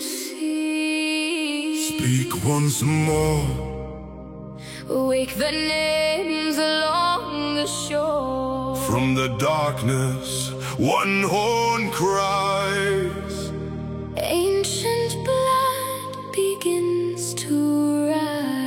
sea. Speak once more. Wake the names along the shore. From the darkness, one horn cries. Ancient blood begins to rise.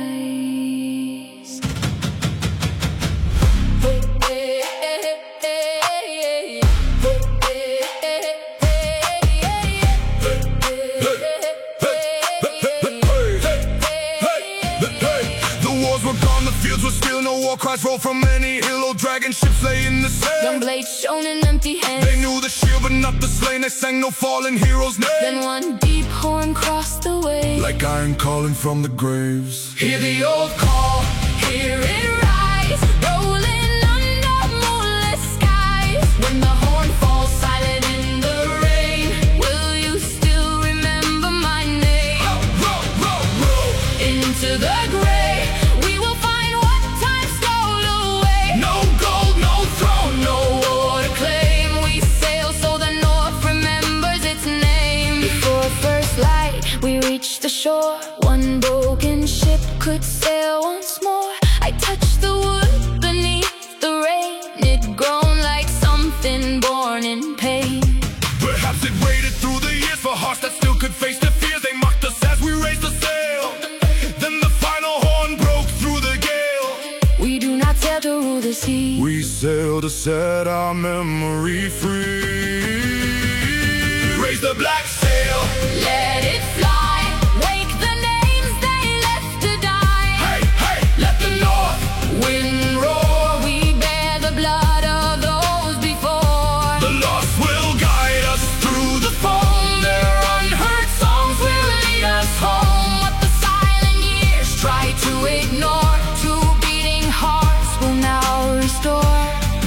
The wars were gone, the fields were still. No war cries roll from any hill. Old dragon ships lay in the sand. Young blades shone in empty hands. They knew the shield but not the slain. They sang no fallen hero's name. Then one deep horn crossed the way. Like iron calling from the graves. Hear the old call, hear it rise, rolling under moonlit skies. When the horn falls silent in the rain, will you still remember my name? Row, row, row Into the gray, we will find what time stole away. No gold, no throne, No war to claim, we sail so the north remembers its name. Before first light, we reached the shore. One broken ship could sail once more. I touched the wood beneath the rain. It'd grown like something born in pain. Perhaps it waited through the years for hearts that still could face the fears. They mocked us as we raised the sail. Then the final horn broke through the gale. We do not sail to rule the sea. We sail to set our memory free. Raise the black sail. Let it fly. Wake the names they left to die. Hey, hey, let the north Wind roar. We bear the blood of those before. The lost will guide us through the foam. Their unheard songs will lead us home. What the silent years try to ignore, two beating hearts will now restore.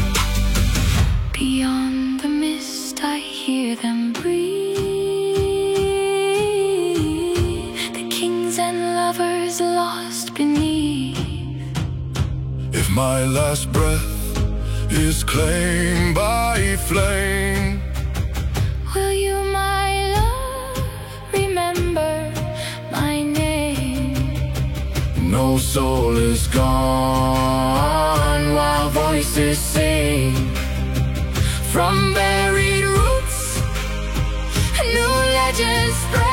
Beyond the mist I hear them breathe, the kings and lovers lost beneath. If my last breath is claimed by flame, Will you, my love, remember my name? no soul is gone while voices sing. From buried roots, new legends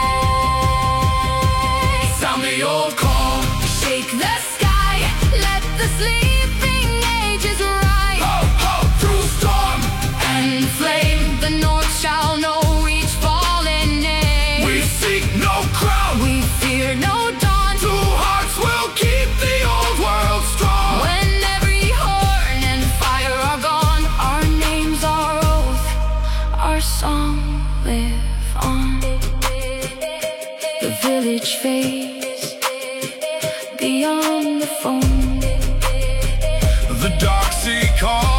spring. Sound the old call. Shake the sky, let the sleeping ages rise. Ho, ho, through storm And flame, the north shall know each fallen name. we seek no crown. We fear no dawn. Two hearts will keep the old world strong. When every horn and fire are gone, our names, our oath, our song live on. The village fades beyond the foam. The dark sea calls.